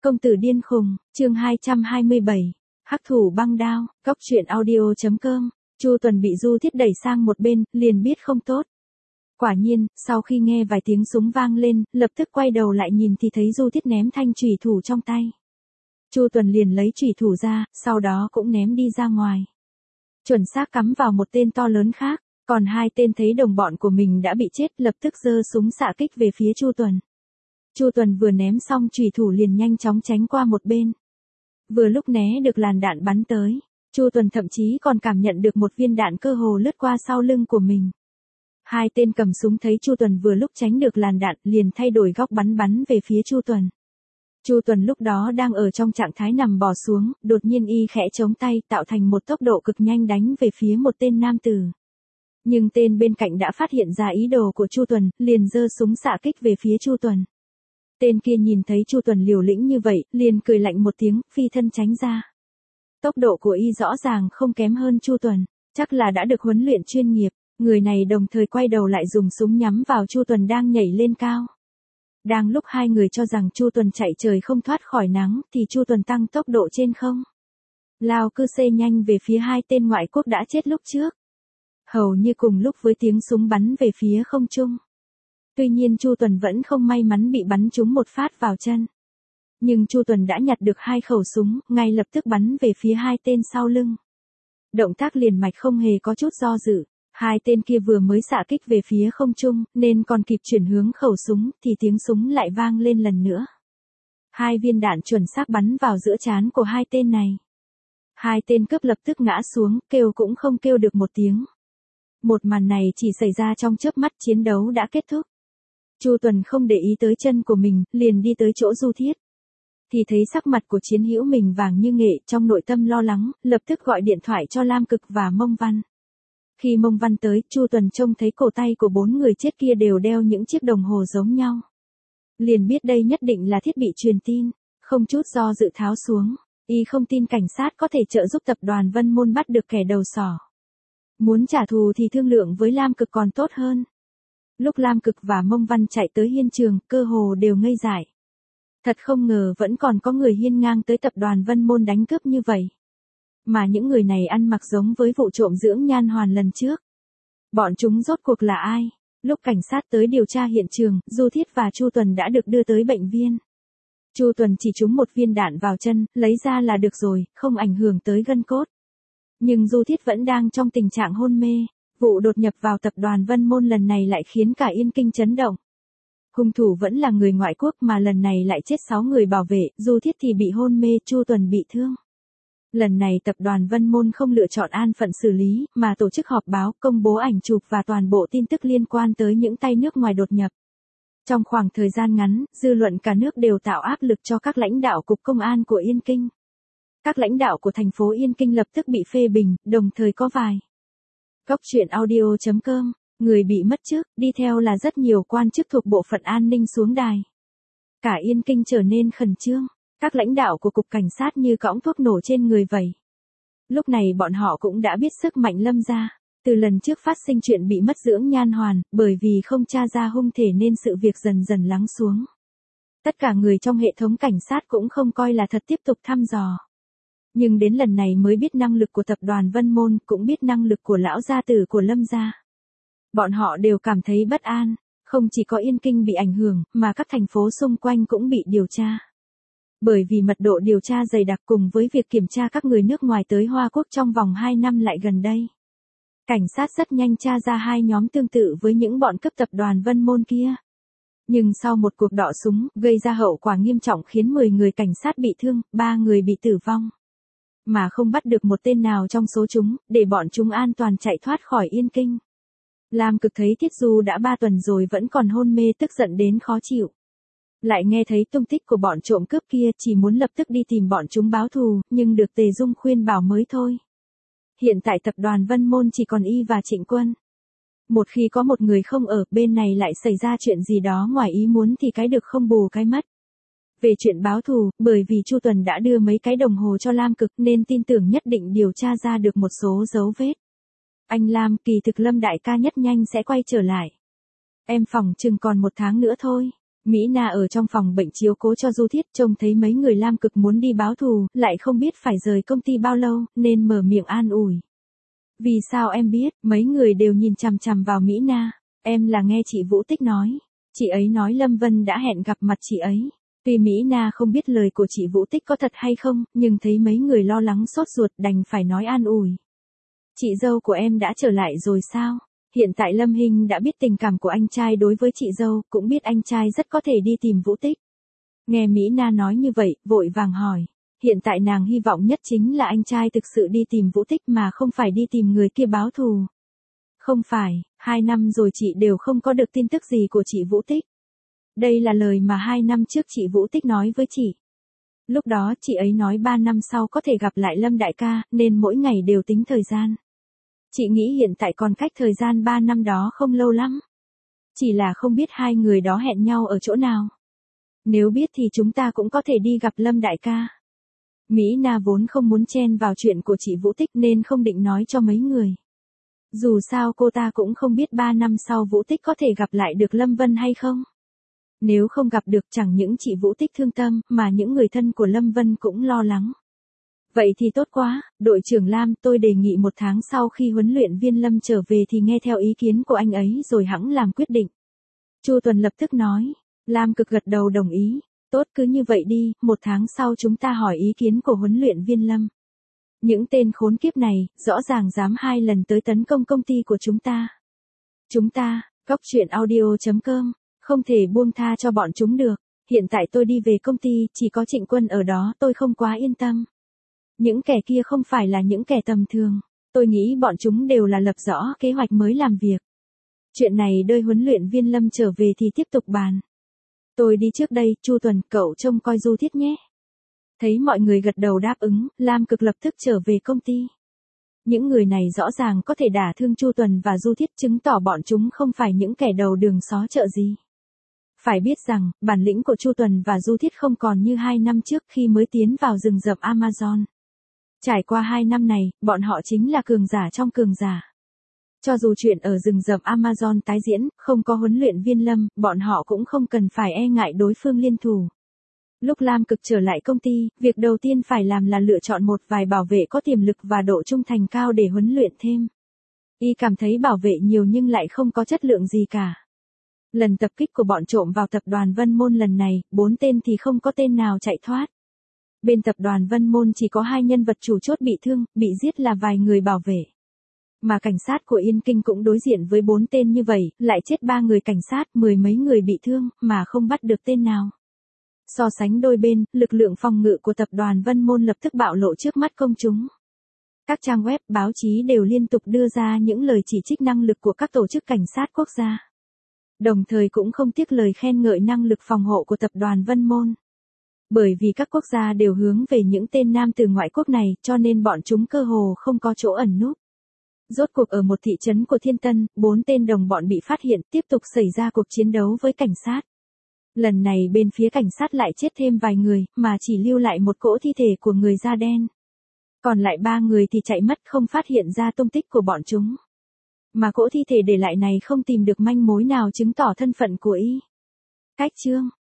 Công tử điên khùng, chương 227, hắc thủ băng đao, góc truyện audio.com, Chu Tuần bị Du Thiết đẩy sang một bên, liền biết không tốt. Quả nhiên, sau khi nghe vài tiếng súng vang lên, lập tức quay đầu lại nhìn thì thấy Du Thiết ném thanh chủy thủ trong tay. Chu Tuần liền lấy chủy thủ ra, sau đó cũng ném đi ra ngoài. Chuẩn xác cắm vào một tên to lớn khác, còn hai tên thấy đồng bọn của mình đã bị chết lập tức giơ súng xạ kích về phía Chu Tuần. Chu Tuần vừa ném xong chủy thủ liền nhanh chóng tránh qua một bên. Vừa lúc né được làn đạn bắn tới, Chu Tuần thậm chí còn cảm nhận được một viên đạn cơ hồ lướt qua sau lưng của mình. Hai tên cầm súng thấy Chu Tuần vừa lúc tránh được làn đạn liền thay đổi góc bắn về phía Chu Tuần. Chu Tuần lúc đó đang ở trong trạng thái nằm bò xuống, đột nhiên y khẽ chống tay tạo thành một tốc độ cực nhanh đánh về phía một tên nam tử. Nhưng tên bên cạnh đã phát hiện ra ý đồ của Chu Tuần, liền giơ súng xạ kích về phía Chu Tuần. Tên kia nhìn thấy Chu Tuần liều lĩnh như vậy, liền cười lạnh một tiếng, phi thân tránh ra. Tốc độ của y rõ ràng không kém hơn Chu Tuần, chắc là đã được huấn luyện chuyên nghiệp. Người này đồng thời quay đầu lại dùng súng nhắm vào Chu Tuần đang nhảy lên cao. Đang lúc hai người cho rằng Chu Tuần chạy trời không thoát khỏi nắng, thì Chu Tuần tăng tốc độ trên không. Lao cư xê nhanh về phía hai tên ngoại quốc đã chết lúc trước. Hầu như cùng lúc với tiếng súng bắn về phía không trung. Tuy nhiên Chu Tuần vẫn không may mắn bị bắn trúng một phát vào chân. Nhưng Chu Tuần đã nhặt được hai khẩu súng, ngay lập tức bắn về phía hai tên sau lưng. Động tác liền mạch không hề có chút do dự. Hai tên kia vừa mới xạ kích về phía không trung, nên còn kịp chuyển hướng khẩu súng, thì tiếng súng lại vang lên lần nữa. Hai viên đạn chuẩn xác bắn vào giữa trán của hai tên này. Hai tên cướp lập tức ngã xuống, kêu cũng không kêu được một tiếng. Một màn này chỉ xảy ra trong chớp mắt chiến đấu đã kết thúc. Chu Tuần không để ý tới chân của mình, liền đi tới chỗ Du Thiết. Thì thấy sắc mặt của chiến hữu mình vàng như nghệ, trong nội tâm lo lắng, lập tức gọi điện thoại cho Lam Cực và Mông Văn. Khi Mông Văn tới, Chu Tuần trông thấy cổ tay của bốn người chết kia đều đeo những chiếc đồng hồ giống nhau. Liền biết đây nhất định là thiết bị truyền tin, không chút do dự tháo xuống. Y không tin cảnh sát có thể trợ giúp tập đoàn Vân Môn bắt được kẻ đầu sỏ. Muốn trả thù thì thương lượng với Lam Cực còn tốt hơn. Lúc Lam Cực và Mông Văn chạy tới hiện trường, cơ hồ đều ngây dại. Thật không ngờ vẫn còn có người hiên ngang tới tập đoàn Vân Môn đánh cướp như vậy. Mà những người này ăn mặc giống với vụ trộm dưỡng nhan hoàn lần trước. Bọn chúng rốt cuộc là ai? Lúc cảnh sát tới điều tra hiện trường, Du Thiết và Chu Tuần đã được đưa tới bệnh viện. Chu Tuần chỉ trúng một viên đạn vào chân, lấy ra là được rồi, không ảnh hưởng tới gân cốt. Nhưng Du Thiết vẫn đang trong tình trạng hôn mê. Vụ đột nhập vào tập đoàn Vân Môn lần này lại khiến cả Yên Kinh chấn động. Hung thủ vẫn là người ngoại quốc mà lần này lại chết 6 người bảo vệ, Du Thiết thì bị hôn mê, Chu Tuần bị thương. Lần này tập đoàn Vân Môn không lựa chọn an phận xử lý, mà tổ chức họp báo, công bố ảnh chụp và toàn bộ tin tức liên quan tới những tay nước ngoài đột nhập. Trong khoảng thời gian ngắn, dư luận cả nước đều tạo áp lực cho các lãnh đạo cục công an của Yên Kinh. Các lãnh đạo của thành phố Yên Kinh lập tức bị phê bình, đồng thời có vài. Góc truyện audio.com, người bị mất chức, đi theo là rất nhiều quan chức thuộc bộ phận an ninh xuống đài. Cả Yên Kinh trở nên khẩn trương. Các lãnh đạo của cục cảnh sát như cõng thuốc nổ trên người vậy. Lúc này bọn họ cũng đã biết sức mạnh Lâm gia. Từ lần trước phát sinh chuyện bị mất dưỡng nhan hoàn, bởi vì không tra ra hung thể nên sự việc dần dần lắng xuống. Tất cả người trong hệ thống cảnh sát cũng không coi là thật tiếp tục thăm dò. Nhưng đến lần này mới biết năng lực của tập đoàn Vân Môn, cũng biết năng lực của lão gia tử của Lâm gia. Bọn họ đều cảm thấy bất an, không chỉ có Yên Kinh bị ảnh hưởng, mà các thành phố xung quanh cũng bị điều tra. Bởi vì mật độ điều tra dày đặc cùng với việc kiểm tra các người nước ngoài tới Hoa Quốc trong vòng 2 năm lại gần đây. Cảnh sát rất nhanh tra ra hai nhóm tương tự với những bọn cướp tập đoàn Vân Môn kia. Nhưng sau một cuộc đọ súng, gây ra hậu quả nghiêm trọng khiến 10 người cảnh sát bị thương, 3 người bị tử vong. Mà không bắt được một tên nào trong số chúng, để bọn chúng an toàn chạy thoát khỏi Yên Kinh. Lam Cực thấy Thiết Du đã 3 tuần rồi vẫn còn hôn mê, tức giận đến khó chịu. Lại nghe thấy tung tích của bọn trộm cướp kia, chỉ muốn lập tức đi tìm bọn chúng báo thù, nhưng được Tề Dung khuyên bảo mới thôi. Hiện tại tập đoàn Vân Môn chỉ còn y và Trịnh Quân. Một khi có một người không ở, bên này lại xảy ra chuyện gì đó ngoài ý muốn thì cái được không bù cái mất. Về chuyện báo thù, bởi vì Chu Tuần đã đưa mấy cái đồng hồ cho Lam Cực nên tin tưởng nhất định điều tra ra được một số dấu vết. Anh Lam, kỳ thực Lâm đại ca nhất nhanh sẽ quay trở lại. Em phỏng chừng còn 1 tháng nữa thôi. Mỹ Na ở trong phòng bệnh chiếu cố cho Du Thiết, trông thấy mấy người Lam Cực muốn đi báo thù, lại không biết phải rời công ty bao lâu, nên mở miệng an ủi. Vì sao em biết, mấy người đều nhìn chằm chằm vào Mỹ Na. Em là nghe chị Vũ Tích nói. Chị ấy nói Lâm Vân đã hẹn gặp mặt chị ấy. Tuy Mỹ Na không biết lời của chị Vũ Tích có thật hay không, nhưng thấy mấy người lo lắng sốt ruột đành phải nói an ủi. Chị dâu của em đã trở lại rồi sao? Hiện tại Lâm Hinh đã biết tình cảm của anh trai đối với chị dâu, cũng biết anh trai rất có thể đi tìm Vũ Tích. Nghe Mỹ Na nói như vậy, vội vàng hỏi. Hiện tại nàng hy vọng nhất chính là anh trai thực sự đi tìm Vũ Tích mà không phải đi tìm người kia báo thù. Không phải, 2 năm rồi chị đều không có được tin tức gì của chị Vũ Tích. Đây là lời mà 2 năm trước chị Vũ Tích nói với chị. Lúc đó chị ấy nói 3 năm sau có thể gặp lại Lâm đại ca, nên mỗi ngày đều tính thời gian. Chị nghĩ hiện tại còn cách thời gian 3 năm đó không lâu lắm. Chỉ là không biết hai người đó hẹn nhau ở chỗ nào. Nếu biết thì chúng ta cũng có thể đi gặp Lâm đại ca. Mỹ Na vốn không muốn chen vào chuyện của chị Vũ Tích nên không định nói cho mấy người. Dù sao cô ta cũng không biết 3 năm sau Vũ Tích có thể gặp lại được Lâm Vân hay không. Nếu không gặp được chẳng những chị Vũ Tích thương tâm mà những người thân của Lâm Vân cũng lo lắng. Vậy thì tốt quá, đội trưởng Lam, tôi đề nghị 1 tháng sau khi huấn luyện viên Lâm trở về thì nghe theo ý kiến của anh ấy rồi hẵng làm quyết định. Chu Tuần lập tức nói. Lam Cực gật đầu đồng ý. Tốt, cứ như vậy đi, 1 tháng sau chúng ta hỏi ý kiến của huấn luyện viên Lâm. Những tên khốn kiếp này, rõ ràng dám 2 lần tới tấn công công ty của chúng ta. Chúng ta, goctruyện.audio.com, không thể buông tha cho bọn chúng được. Hiện tại tôi đi về công ty, chỉ có Trịnh Quân ở đó tôi không quá yên tâm. Những kẻ kia không phải là những kẻ tầm thường. Tôi nghĩ bọn chúng đều là lập rõ kế hoạch mới làm việc. Chuyện này đợi huấn luyện viên Lâm trở về thì tiếp tục bàn. Tôi đi trước đây, Chu Tuần, cậu trông coi Du Thiết nhé. Thấy mọi người gật đầu đáp ứng, Lam Cực lập tức trở về công ty. Những người này rõ ràng có thể đả thương Chu Tuần và Du Thiết, chứng tỏ bọn chúng không phải những kẻ đầu đường xó chợ gì. Phải biết rằng, bản lĩnh của Chu Tuần và Du Thiết không còn như 2 năm trước khi mới tiến vào rừng rậm Amazon. Trải qua 2 năm này, bọn họ chính là cường giả trong cường giả. Cho dù chuyện ở rừng rậm Amazon tái diễn, không có huấn luyện viên Lâm, bọn họ cũng không cần phải e ngại đối phương liên thủ. Lúc Lam Cực trở lại công ty, việc đầu tiên phải làm là lựa chọn một vài bảo vệ có tiềm lực và độ trung thành cao để huấn luyện thêm. Y cảm thấy bảo vệ nhiều nhưng lại không có chất lượng gì cả. Lần tập kích của bọn trộm vào tập đoàn Vân Môn lần này, 4 tên thì không có tên nào chạy thoát. Bên tập đoàn Vân Môn chỉ có 2 nhân vật chủ chốt bị thương, bị giết là vài người bảo vệ. Mà cảnh sát của Yên Kinh cũng đối diện với 4 tên như vậy, lại chết 3 người cảnh sát, 10 mấy người bị thương, mà không bắt được tên nào. So sánh đôi bên, lực lượng phòng ngự của tập đoàn Vân Môn lập tức bạo lộ trước mắt công chúng. Các trang web, báo chí đều liên tục đưa ra những lời chỉ trích năng lực của các tổ chức cảnh sát quốc gia. Đồng thời cũng không tiếc lời khen ngợi năng lực phòng hộ của tập đoàn Vân Môn. Bởi vì các quốc gia đều hướng về những tên nam từ ngoại quốc này, cho nên bọn chúng cơ hồ không có chỗ ẩn núp. Rốt cuộc ở một thị trấn của Thiên Tân, 4 tên đồng bọn bị phát hiện, tiếp tục xảy ra cuộc chiến đấu với cảnh sát. Lần này bên phía cảnh sát lại chết thêm vài người, mà chỉ lưu lại một cỗ thi thể của người da đen. Còn lại 3 người thì chạy mất không phát hiện ra tung tích của bọn chúng. Mà cỗ thi thể để lại này không tìm được manh mối nào chứng tỏ thân phận của y. Cách chương